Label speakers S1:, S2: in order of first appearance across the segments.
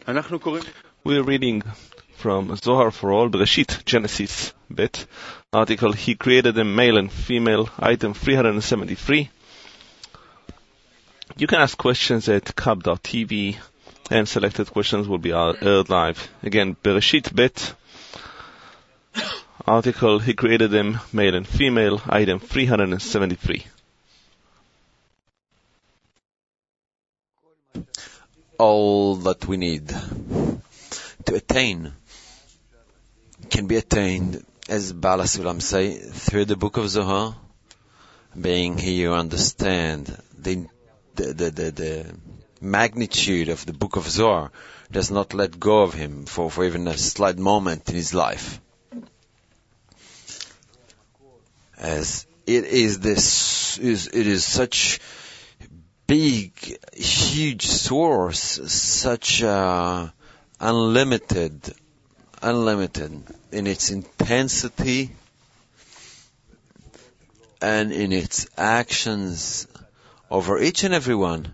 S1: We're reading from Zohar for All, Bereshit, Genesis, Bet, article, He created them male and female, item 373. You can ask questions at kab.tv, and selected questions will be aired live. Again, Bereshit, Bet, article, He created them male and female, item 373.
S2: All that we need to attain can be attained, as Baal HaSulam say, through the book of Zohar. Being here, you understand the magnitude of the book of Zohar does not let go of him for even a slight moment in his life. As it is such big, huge source, such unlimited in its intensity and in its actions over each and every one.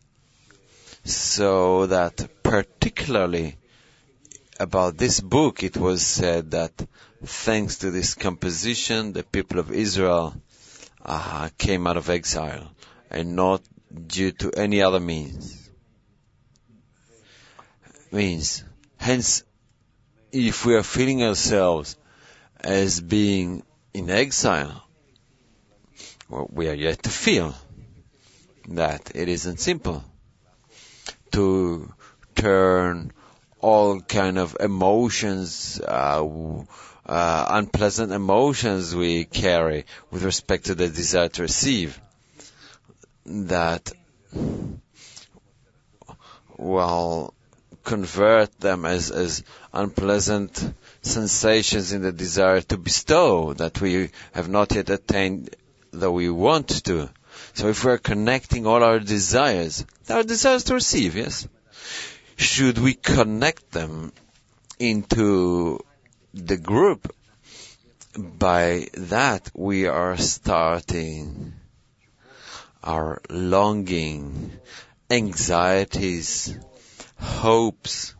S2: So that particularly about this book, it was said that thanks to this composition, the people of Israel came out of exile, and not due to any other means. Hence, if we are feeling ourselves as being in exile, well, we are yet to feel that it isn't simple to turn all kind of emotions, unpleasant emotions we carry with respect to the desire to receive, that, well, convert them as unpleasant sensations in the desire to bestow that we have not yet attained, though we want to. So if we're connecting all our desires to receive, yes, should we connect them into the group? By that we are starting our longing, anxieties, hopes,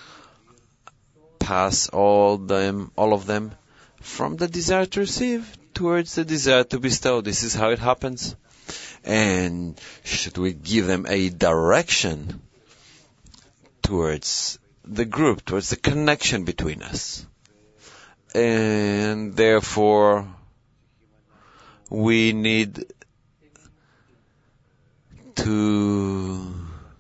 S2: pass all of them from the desire to receive towards the desire to bestow. This is how it happens. And should we give them a direction towards the group, towards the connection between us? And therefore, we need to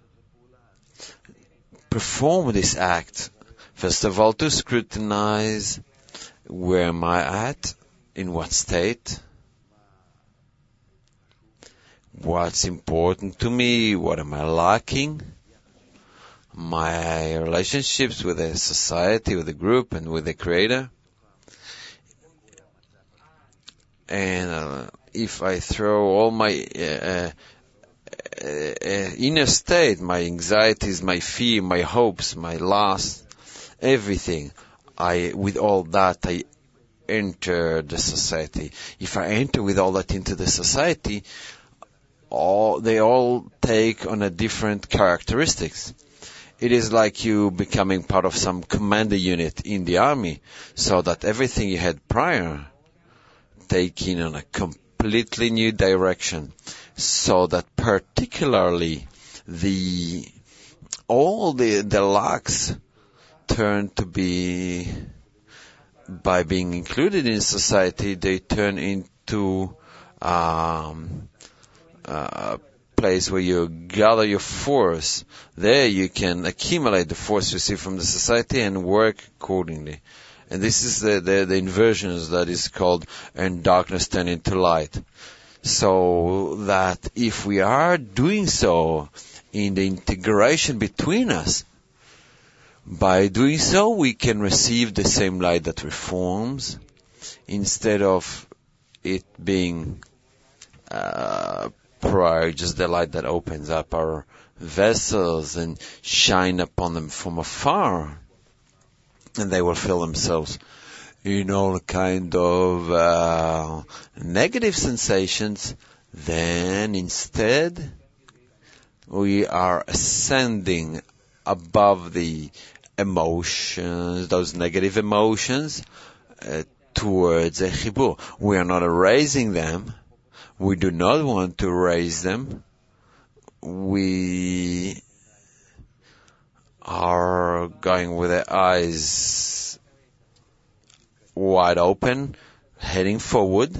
S2: perform this act. First of all, to scrutinize, where am I at? In what state? What's important to me? What am I lacking? My relationships with the society, with the group, and with the Creator. And if I throw all my inner state, my anxieties, my fear, my hopes, my lust, everything, with all that, I enter the society. If I enter with all that into the society, they all take on a different characteristics. It is like you becoming part of some commander unit in the army, so that everything you had prior taking on a completely new direction, so that particularly all the lacks turn to be, by being included in society, they turn into a place where you gather your force. There you can accumulate the force received from the society and work accordingly. And this is the inversions that is called "and darkness turn into light." So that if we are doing so in the integration between us, by doing so we can receive the same light that reforms, instead of it being prior, just the light that opens up our vessels and shine upon them from afar, and they will feel themselves in all kind of negative sensations. Then instead we are ascending above the emotions, those negative emotions, towards a chibur. We are not erasing them. We do not want to erase them. We are going with the eyes wide open, heading forward,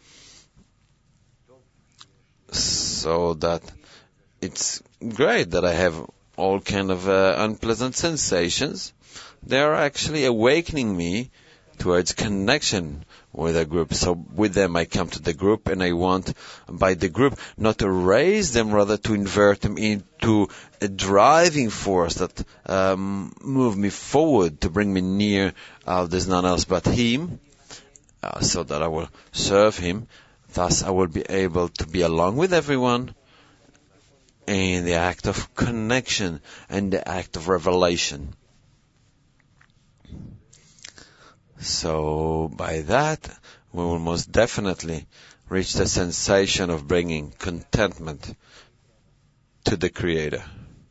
S2: so that it's great that I have all kind of unpleasant sensations. They are actually awakening me towards connection with a group. So with them I come to the group, and I want by the group not to raise them, rather to invert them into a driving force that move me forward, to bring me near. There's none else but Him, so that I will serve Him. Thus I will be able to be along with everyone in the act of connection and the act of revelation. So by that, we will most definitely reach the sensation of bringing contentment to the Creator.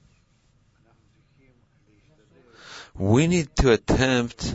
S2: We need to attempt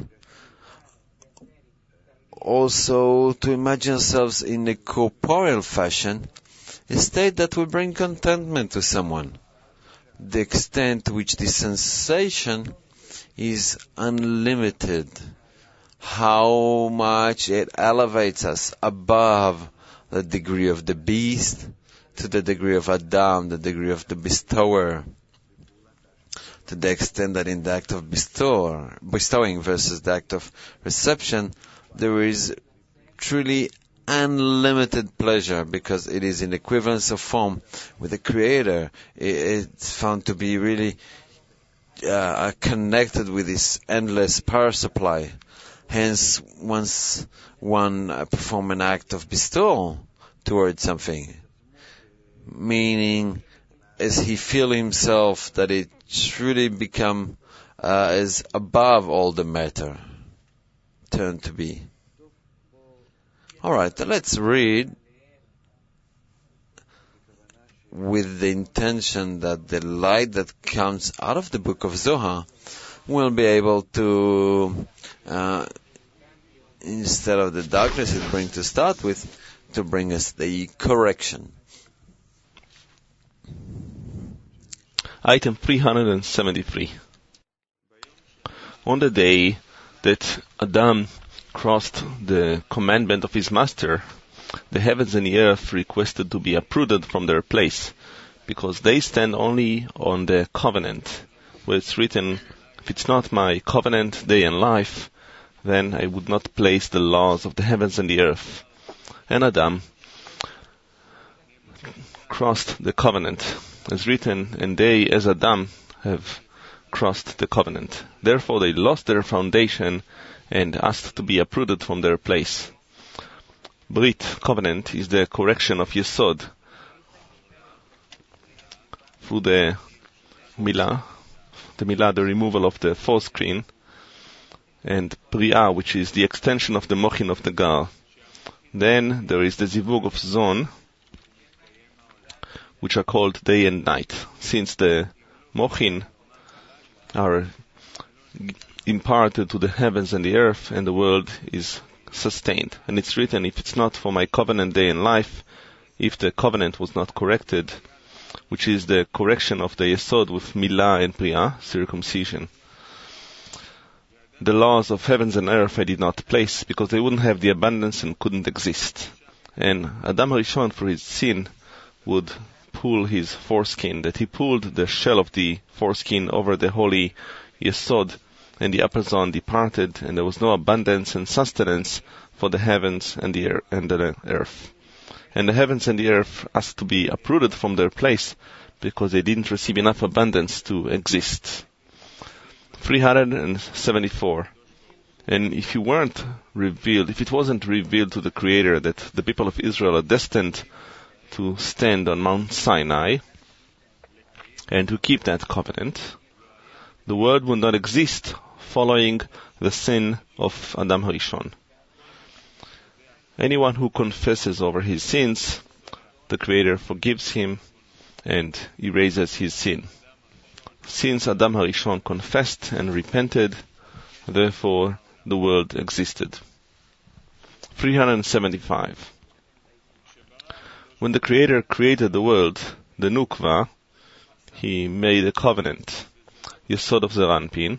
S2: also to imagine ourselves in a corporeal fashion, a state that will bring contentment to someone. The extent to which this sensation is unlimited, how much it elevates us above the degree of the beast to the degree of Adam, the degree of the bestower, to the extent that in the act of bestowing versus the act of reception, there is truly unlimited pleasure, because it is in equivalence of form with the Creator. It's found to be really connected with this endless power supply. Hence, once one perform an act of bestowal towards something, meaning as he feel himself that it truly become is above all the matter, turn to be. Alright, let's read with the intention that the light that comes out of the book of Zohar will be able to, instead of the darkness it brings to start with, to bring us the correction.
S1: Item 373. On the day that Adam crossed the commandment of his master, the heavens and the earth requested to be uprooted from their place, because they stand only on the covenant, where it's written, if it's not my covenant day and life, then I would not place the laws of the heavens and the earth. And Adam crossed the covenant, as written, and they, as Adam, have crossed the covenant. Therefore they lost their foundation and asked to be uprooted from their place. Brit, covenant, is the correction of Yesod through the Milah, the removal of the forescreen, and Priah, which is the extension of the Mochin of the Gar. Then there is the Zivug of Zon, which are called day and night, since the Mochin are imparted to the heavens and the earth, and the world is sustained. And it's written, if it's not for my covenant day and life, if the covenant was not corrected, which is the correction of the Yesod with Milah and Priah, circumcision. The laws of heavens and earth I did not place, because they wouldn't have the abundance and couldn't exist. And Adam Rishon, for his sin, would pull his foreskin, that he pulled the shell of the foreskin over the holy Yesod, and the upper zone departed, and there was no abundance and sustenance for the heavens and the earth. And the heavens and the earth asked to be uprooted from their place, because they didn't receive enough abundance to exist. 374. And if it wasn't revealed to the Creator that the people of Israel are destined to stand on Mount Sinai and to keep that covenant, the world would not exist following the sin of Adam Harishon. Anyone who confesses over his sins, the Creator forgives him and erases his sin. Since Adam HaRishon confessed and repented, therefore the world existed. 375. When the Creator created the world, the Nukva, He made a covenant, Yesod of the Ranpin,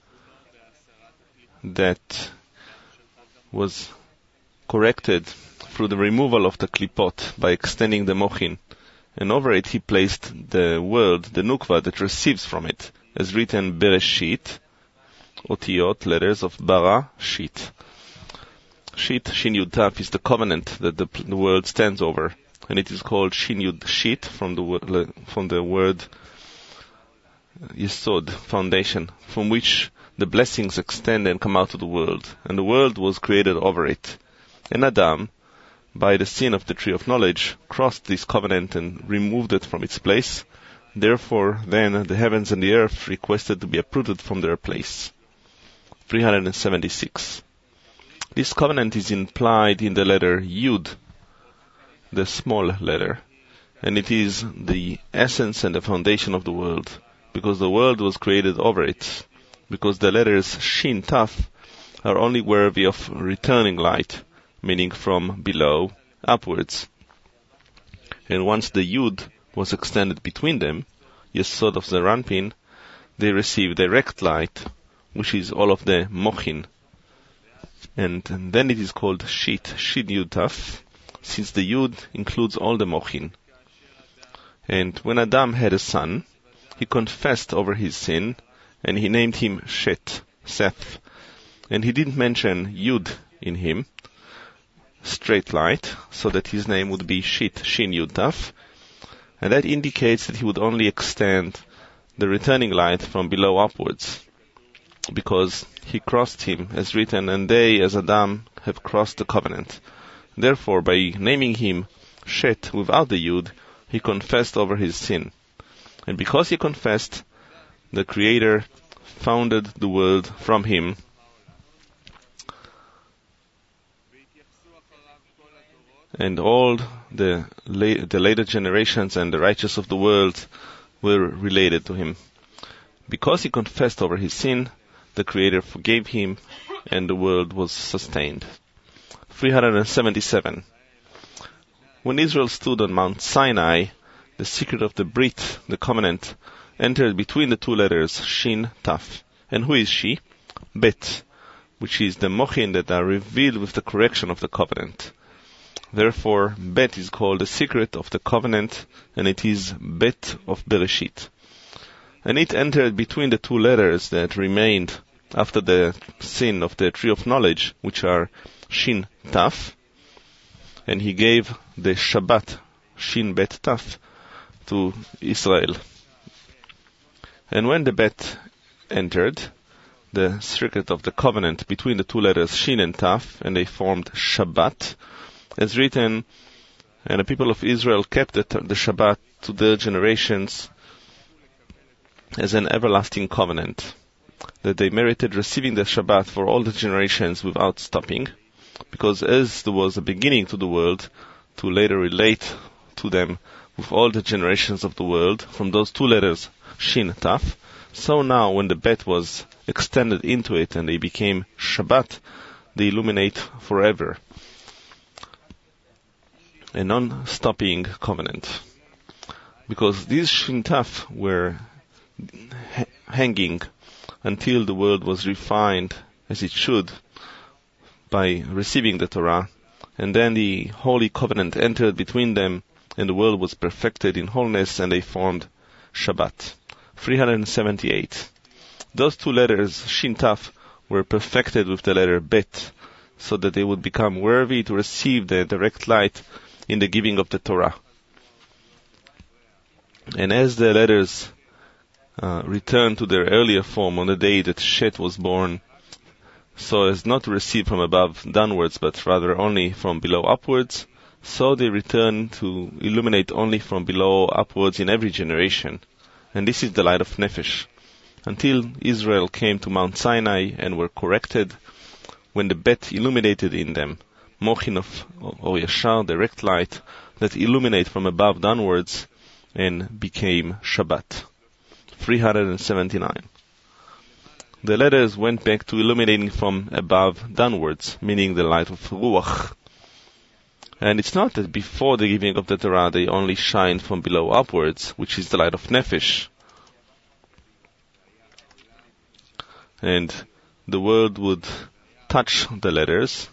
S1: that was corrected through the removal of the klipot by extending the mochin, and over it He placed the world, the Nukva, that receives from it, as written Bereshit, Otiot, letters of Bara, Shit. Shit, Shin Yud Taf, is the covenant that the world stands over, and it is called Shin Yud Shit from the word Yesod, foundation, from which the blessings extend and come out to the world, and the world was created over it. And Adam, by the sin of the tree of knowledge, crossed this covenant and removed it from its place. Therefore, then, the heavens and the earth requested to be uprooted from their place. 376. This covenant is implied in the letter Yud, the small letter, and it is the essence and the foundation of the world, because the world was created over it, because the letters Shin Taf are only worthy of returning light, meaning from below upwards. And once the Yud was extended between them, Yesod of the Ranpin, they receive direct light, which is all of the Mochin. And then it is called Shit, Shin Yud Taf, since the Yud includes all the Mochin. And when Adam had a son, he confessed over his sin, and he named him Shet, Seth. And he didn't mention Yud in him, straight light, so that his name would be Shit, Shin Yud Taf. And that indicates that he would only extend the returning light from below upwards, because he crossed him, as written, and they, as Adam, have crossed the covenant. Therefore, by naming him Shet without the Yud, he confessed over his sin. And because he confessed, the Creator founded the world from him. And all the later generations and the righteous of the world were related to him. Because he confessed over his sin, the Creator forgave him, and the world was sustained. 377. When Israel stood on Mount Sinai, the secret of the Brit, the covenant, entered between the two letters Shin Taf. And who is she? Bet, which is the mochin that are revealed with the correction of the covenant. Therefore, Bet is called the secret of the covenant, and it is Bet of Bereshit. And it entered between the two letters that remained after the sin of the tree of knowledge, which are Shin Taf, and he gave the Shabbat, Shin Bet Taf, to Israel. And when the Bet entered, the secret of the covenant between the two letters Shin and Taf, and they formed Shabbat, as written, and the people of Israel kept the Shabbat to their generations as an everlasting covenant, that they merited receiving the Shabbat for all the generations without stopping, because as there was a beginning to the world, to later relate to them with all the generations of the world, from those two letters, Shin Taf, so now when the Bet was extended into it and they became Shabbat, they illuminate forever. A non-stopping covenant. Because these Shin Taf were hanging until the world was refined as it should by receiving the Torah, and then the holy covenant entered between them, and the world was perfected in wholeness, and they formed Shabbat. 378. Those two letters, Shin Taf, were perfected with the letter Bet, so that they would become worthy to receive the direct light in the giving of the Torah. And as the letters returned to their earlier form on the day that Shet was born, so as not to receive from above downwards, but rather only from below upwards, so they return to illuminate only from below upwards in every generation. And this is the light of Nefesh. Until Israel came to Mount Sinai and were corrected, when the Bet illuminated in them, Mochin of Or Yashar, direct light, that illuminate from above downwards, and became Shabbat. 379. The letters went back to illuminating from above downwards, meaning the light of Ruach. And it's not that before the giving of the Torah they only shine from below upwards, which is the light of Nefesh. And the world would touch the letters,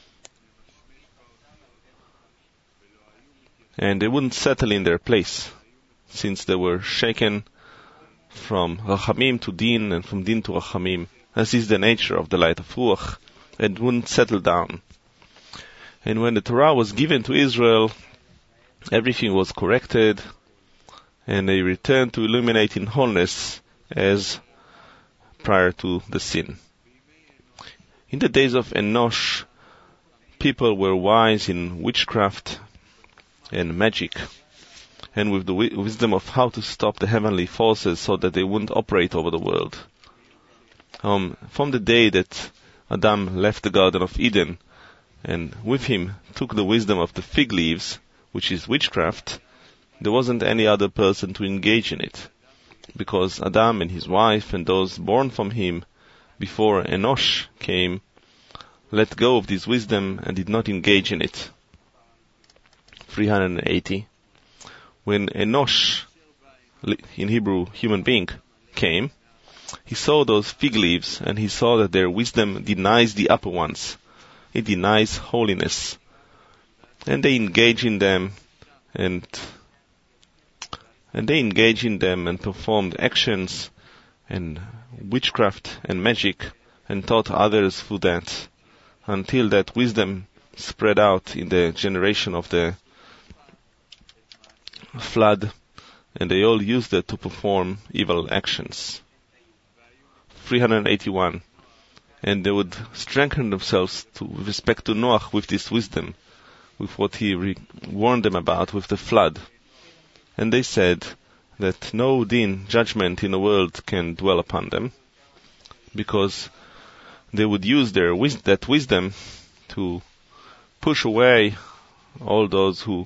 S1: and they wouldn't settle in their place, since they were shaken from Rachamim to Din, and from Din to Rachamim, as is the nature of the light of Ruach, and wouldn't settle down. And when the Torah was given to Israel, everything was corrected, and they returned to illuminate in wholeness as prior to the sin. In the days of Enosh, people were wise in witchcraft and magic, and with the wisdom of how to stop the heavenly forces so that they wouldn't operate over the world. From the day that Adam left the Garden of Eden, and with him took the wisdom of the fig leaves, which is witchcraft, there wasn't any other person to engage in it, because Adam and his wife and those born from him before Enosh came let go of this wisdom and did not engage in it. 380. When Enosh, in Hebrew human being, came, he saw those fig leaves, and he saw that their wisdom denies the upper ones. It denies holiness. And they engage in them, and performed actions and witchcraft and magic, and taught others through that, until that wisdom spread out in the generation of the flood, and they all used it to perform evil actions. 381. And they would strengthen themselves with respect to Noach with this wisdom, with what he warned them about with the flood. And they said that no din, judgment in the world can dwell upon them, because they would use that wisdom to push away all those who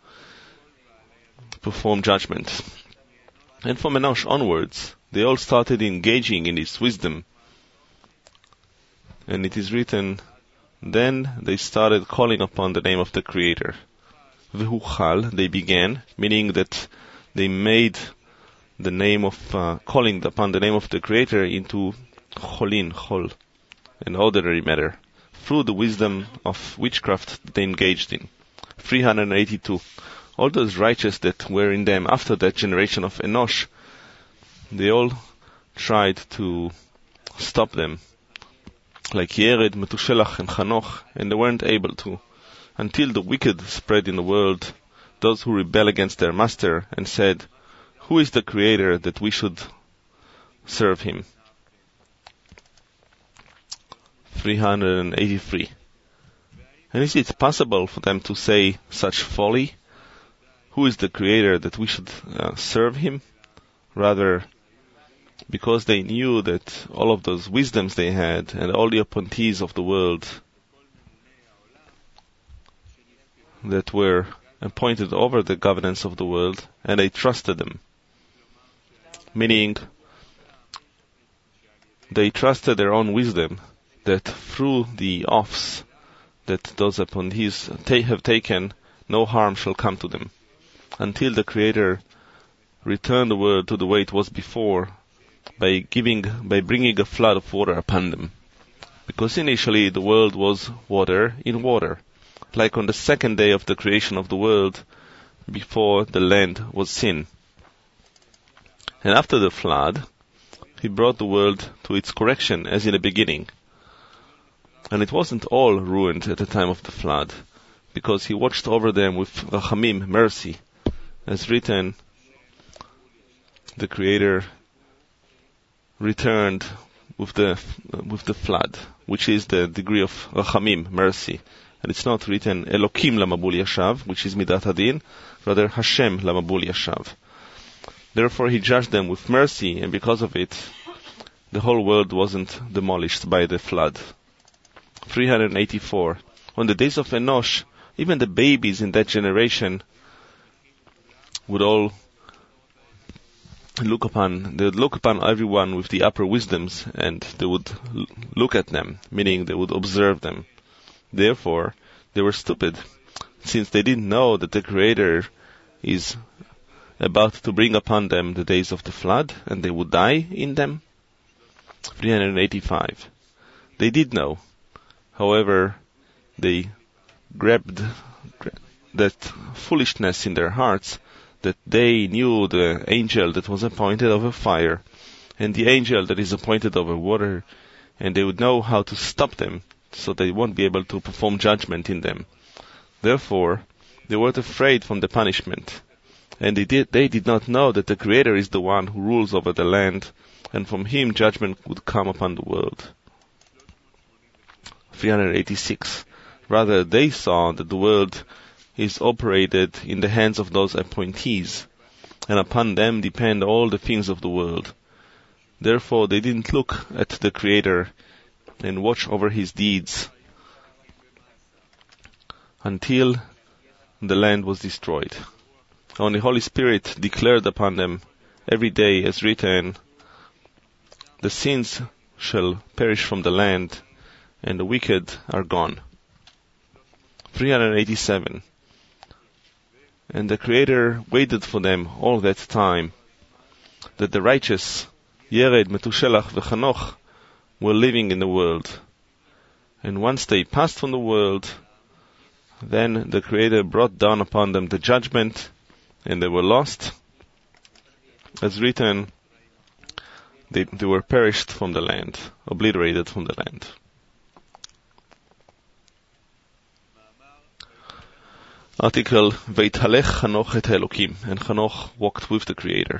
S1: perform judgment. And from Enosh onwards, they all started engaging in this wisdom. And it is written, then they started calling upon the name of the Creator. Vehuchal, they began, meaning that they made the name of calling upon the name of the Creator into chol, an ordinary matter, through the wisdom of witchcraft that they engaged in. 382. All those righteous that were in them after that generation of Enosh, they all tried to stop them, like Yered, Metushelach, and Chanoch, and they weren't able to, until the wicked spread in the world, those who rebel against their master, and said, who is the Creator that we should serve him? 383. And is it possible for them to say such folly? Who is the Creator that we should serve him? Rather, because they knew that all of those wisdoms they had and all the appointees of the world that were appointed over the governance of the world, and they trusted them. Meaning, they trusted their own wisdom, that through the oaths that those appointees have taken, no harm shall come to them, until the Creator returned the world to the way it was before, by bringing a flood of water upon them. Because initially the world was water in water, like on the second day of the creation of the world, before the land was sin. And after the flood, he brought the world to its correction as in the beginning. And it wasn't all ruined at the time of the flood, because he watched over them with Rachamim, mercy. As written, the Creator returned with the flood, which is the degree of Rachamim, mercy. And it's not written Elokim lamabul yashav, which is Midat Hadin, rather Hashem lamabul yashav. Therefore he judged them with mercy, and because of it, the whole world wasn't demolished by the flood. 384. On the days of Enosh, even the babies in that generation would all they would look upon everyone with the upper wisdoms, and they would look at them, meaning they would observe them. Therefore, they were stupid, since they didn't know that the Creator is about to bring upon them the days of the flood, and they would die in them. 385. They did know. However, they grabbed that foolishness in their hearts, that they knew the angel that was appointed over fire, and the angel that is appointed over water, and they would know how to stop them, so they won't be able to perform judgment in them. Therefore, they weren't afraid from the punishment, and they did not know that the Creator is the one who rules over the land, and from Him judgment would come upon the world. 386. Rather, they saw that the world is operated in the hands of those appointees, and upon them depend all the things of the world. Therefore, they didn't look at the Creator and watch over His deeds until the land was destroyed. And the Holy Spirit declared upon them every day, as written, the sins shall perish from the land, and the wicked are gone. 387. And the Creator waited for them all that time, that the righteous, Yered, Metushelach, V'Chanoch, were living in the world. And once they passed from the world, then the Creator brought down upon them the judgment, and they were lost. As written, they were perished from the land, obliterated from the land. Article, Veitalech Chanoch et Elokim, and Chanoch walked with the Creator.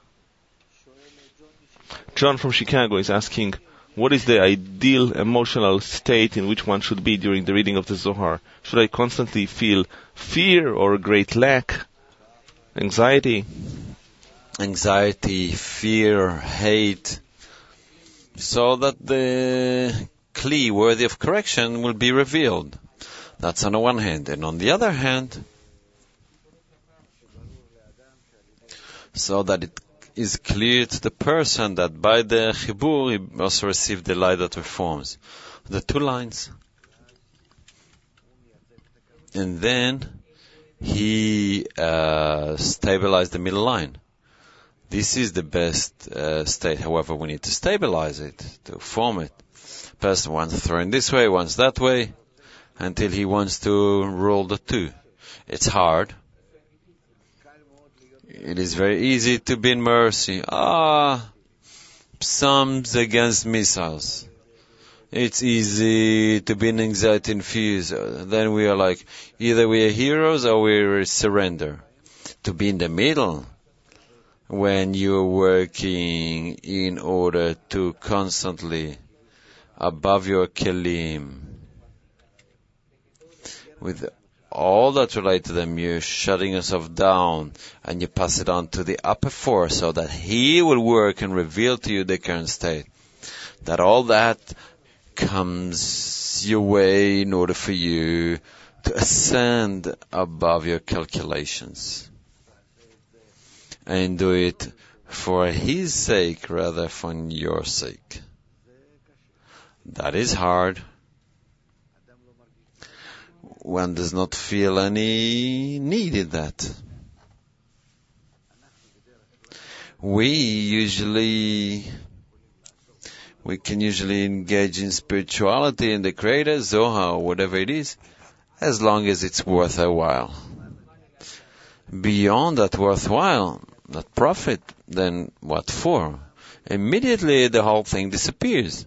S1: John from Chicago is asking, what is the ideal emotional state in which one should be during the reading of the Zohar? Should I constantly feel fear or great lack? Anxiety?
S2: Anxiety, fear, hate, so that the kli worthy of correction will be revealed. That's on the one hand. And on the other hand, so that it is clear to the person that by the chibur he also received the light that reforms. The two lines. And then he stabilized the middle line. This is the best state. However, we need to stabilize it, to form it. Person wants to throw in this way, wants that way, until he wants to roll the two. It's hard. It is very easy to be in mercy. Psalms against missiles. It's easy to be in anxiety and fears. Then we are like, either we are heroes or we surrender. To be in the middle, when you're working in order to constantly above your kelim, with all that relate to them, you're shutting yourself down and you pass it on to the upper force so that he will work and reveal to you the current state. That all that comes your way in order for you to ascend above your calculations. And do it for his sake rather than your sake. That is hard. One does not feel any need in that. We can usually engage in spirituality in the Creator, Zohar, whatever it is, as long as it's worth a while. Beyond that worthwhile, that profit, then what for? Immediately the whole thing disappears.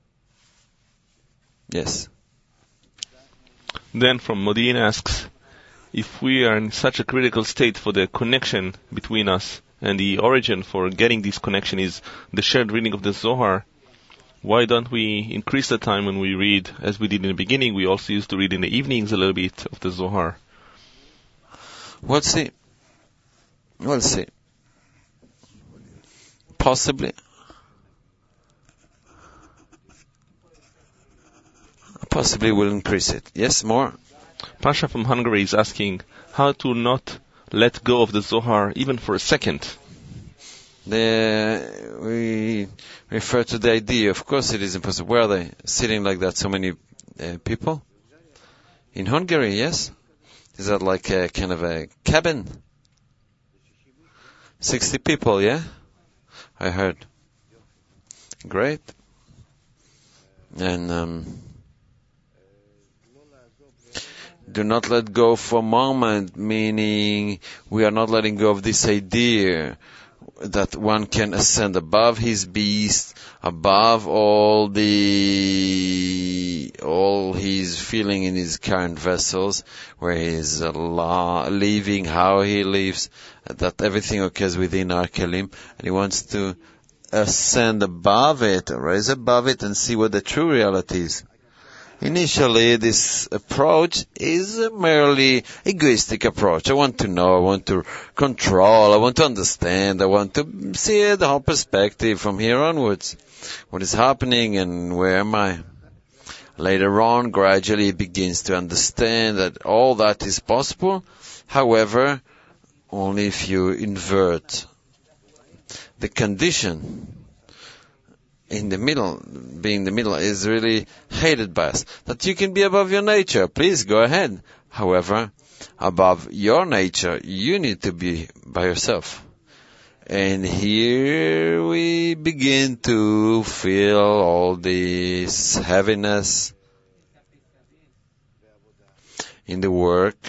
S2: Yes.
S1: Then from Modi'in asks, if we are in such a critical state for the connection between us, and the origin for getting this connection is the shared reading of the Zohar, why don't we increase the time when we read, as we did in the beginning? We also used to read in the evenings a little bit of the Zohar.
S2: We'll see. Possibly we'll increase it. Yes, more?
S1: Pasha from Hungary is asking how to not let go of the Zohar even for a second.
S2: We refer to the idea. Of course, it is impossible. Where are they? Sitting like that, so many people? In Hungary, yes? Is that like a kind of a cabin? 60 people, yeah? I heard. Great. And do not let go for a moment, meaning we are not letting go of this idea that one can ascend above his beast, above all he's feeling in his current vessels, where he's living, how he lives, that everything occurs within our kelim, and he wants to ascend above it, rise above it, and see what the true reality is. Initially, this approach is a merely egoistic approach. I want to know, I want to control, I want to understand, I want to see the whole perspective from here onwards. What is happening and where am I? Later on, gradually it begins to understand that all that is possible. However, only if you invert the condition. In the middle, being the middle is really hated by us. That you can be above your nature, please go ahead. However, above your nature, you need to be by yourself. And here we begin to feel all this heaviness in the work.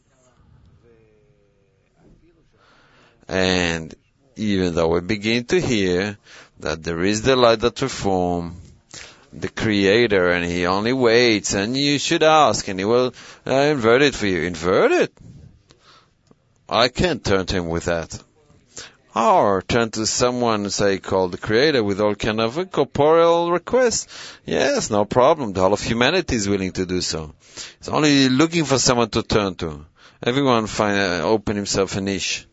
S2: And even though we begin to hear that there is the light that will form, the Creator, and He only waits, and you should ask, and He will invert it for you. Invert it? I can't turn to Him with that. Or turn to someone, say, called the Creator, with all kind of corporeal requests. Yes, no problem. The whole of humanity is willing to do so. It's only looking for someone to turn to. Everyone open himself a niche,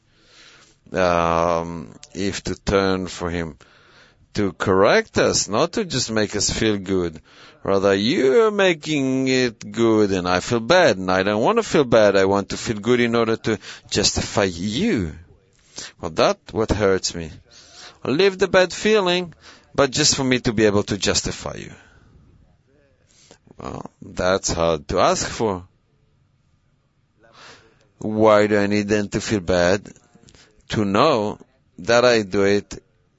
S2: if to turn for Him. To correct us, not to just make us feel good. Rather, you're making it good and I feel bad, and I don't want to feel bad. I want to feel good in order to justify you. Well, that's what hurts me. I'll leave the bad feeling, but just for me to be able to justify you. Well, that's hard to ask for. Why do I need then to feel bad? To know that I do it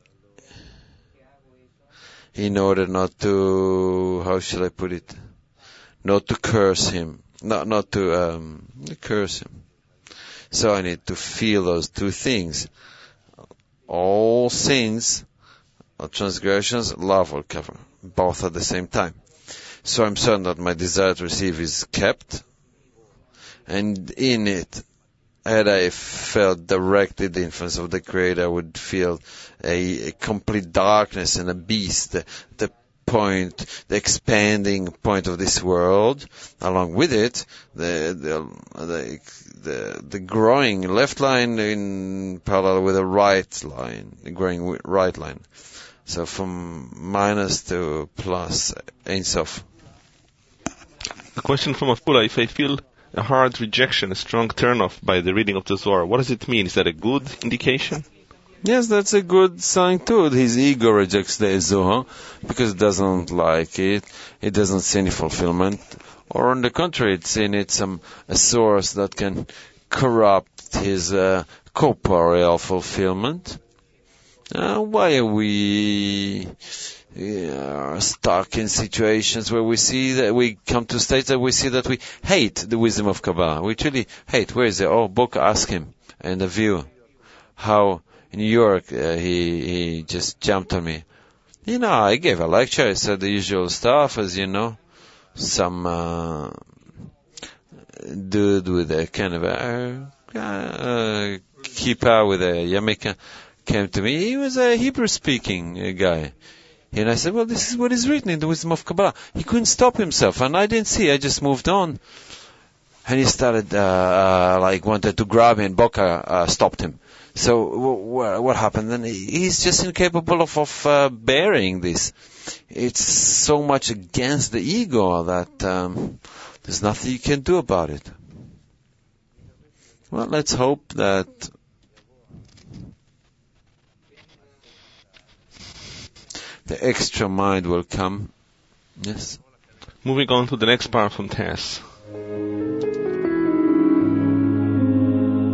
S2: in order not to, how shall I put it? Not to curse him. Not to curse him. So I need to feel those two things. All sins or transgressions, love will cover. Both at the same time. So I'm certain that my desire to receive is kept. And in it, had I felt directly the influence of the Creator, I would feel a complete darkness and a beast, the expanding point of this world. Along with it, the growing left line in parallel with the right line, the growing right line. So from minus to plus, Ein Sof.
S1: A question from Afula: if I feel a hard rejection, a strong turn-off by the reading of the Zohar, what does it mean? Is that a good indication?
S2: Yes, that's a good sign too. His ego rejects the Zohar because it doesn't like it. It doesn't see any fulfillment. Or on the contrary, it's in it a source that can corrupt his corporeal fulfillment. Why are we stuck in situations where we see that we come to states that we see that we hate the wisdom of Kabbalah? We truly hate. Where is it? Oh, Boca, ask him. And the view. How in New York, he just jumped on me. I gave a lecture. I said the usual stuff, as you know. Some dude with a kind of a kippah with a yarmulke came to me. He was a Hebrew-speaking guy. And I said, well, this is what is written in the wisdom of Kabbalah. He couldn't stop himself, and I didn't see. I just moved on. And he started, wanted to grab me, and Boca stopped him. So what happened? Then he's just incapable of bearing this. It's so much against the ego that there's nothing you can do about it. Well, let's hope that the extra mind will come. Yes.
S1: Moving on to the next part from Tess.